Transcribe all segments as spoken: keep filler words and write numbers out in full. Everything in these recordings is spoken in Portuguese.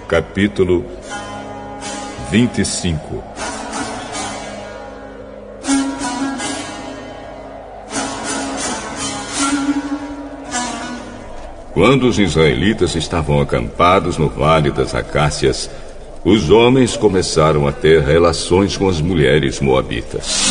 capítulo vinte e cinco. Quando os israelitas estavam acampados no Vale das Acácias, os homens começaram a ter relações com as mulheres moabitas.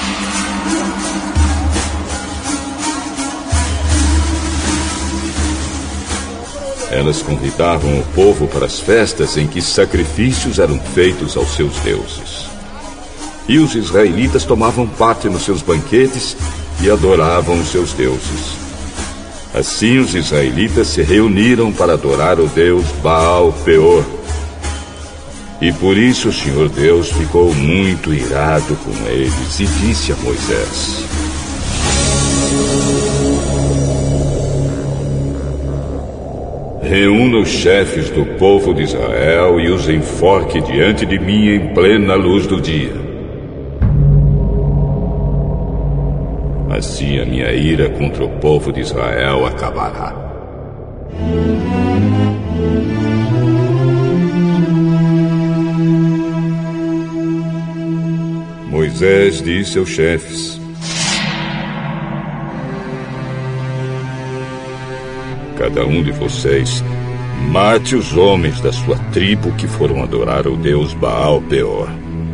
Elas convidavam o povo para as festas em que sacrifícios eram feitos aos seus deuses. E os israelitas tomavam parte nos seus banquetes e adoravam os seus deuses. Assim os israelitas se reuniram para adorar o deus Baal-Peor. E por isso o Senhor Deus ficou muito irado com eles e disse a Moisés: reúna os chefes do povo de Israel e os enforque diante de mim em plena luz do dia. Assim a minha ira contra o povo de Israel acabará. Moisés disse aos chefes: cada um de vocês mate os homens da sua tribo que foram adorar o deus Baal-Peor.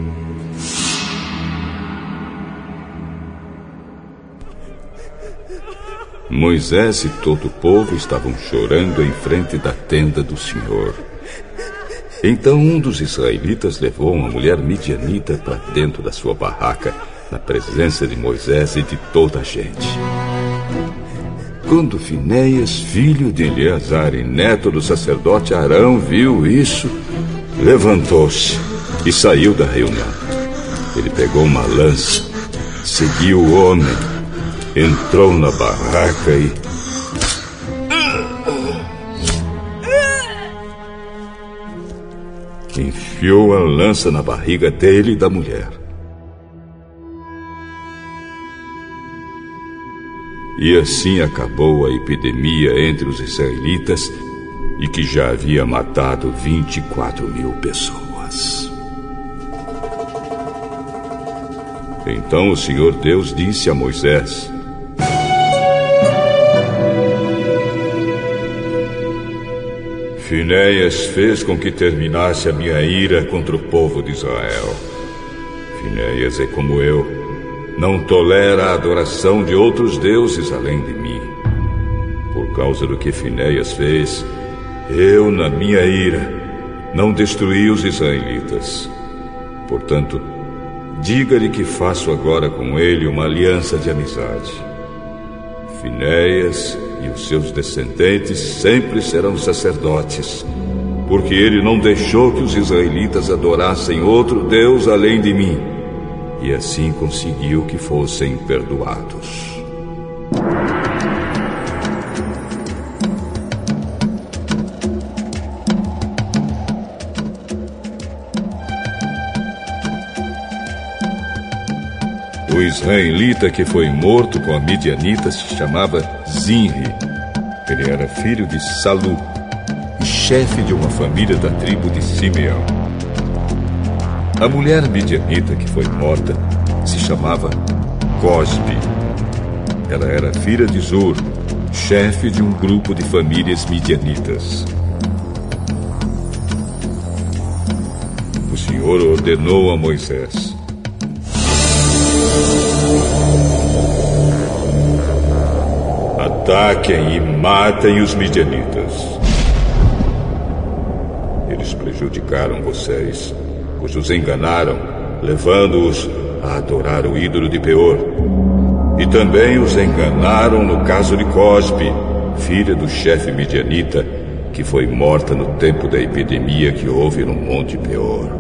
Moisés e todo o povo estavam chorando em frente da tenda do Senhor. Então um dos israelitas levou uma mulher midianita para dentro da sua barraca, na presença de Moisés e de toda a gente. Quando Finéias, filho de Eleazar e neto do sacerdote Arão, viu isso, levantou-se e saiu da reunião. Ele pegou uma lança, seguiu o homem, entrou na barraca e... enfiou a lança na barriga dele e da mulher. E assim acabou a epidemia entre os israelitas, e que já havia matado vinte e quatro mil pessoas. Então o Senhor Deus disse a Moisés: Finéias fez com que terminasse a minha ira contra o povo de Israel. Finéias é como eu, não tolera a adoração de outros deuses além de mim. Por causa do que Finéias fez, eu, na minha ira, não destruí os israelitas. Portanto, diga-lhe que faço agora com ele uma aliança de amizade. Finéias e os seus descendentes sempre serão sacerdotes, porque ele não deixou que os israelitas adorassem outro Deus além de mim, e assim conseguiu que fossem perdoados. O israelita que foi morto com a midianita se chamava Zinri. Ele era filho de Salu e chefe de uma família da tribo de Simeão. A mulher midianita que foi morta se chamava Cosbi. Ela era filha de Zur, chefe de um grupo de famílias midianitas. O Senhor ordenou a Moisés: ataquem e matem os midianitas. Eles prejudicaram vocês, pois os enganaram, levando-os a adorar o ídolo de Peor. E também os enganaram no caso de Cosbi, filha do chefe midianita, que foi morta no tempo da epidemia que houve no Monte Peor.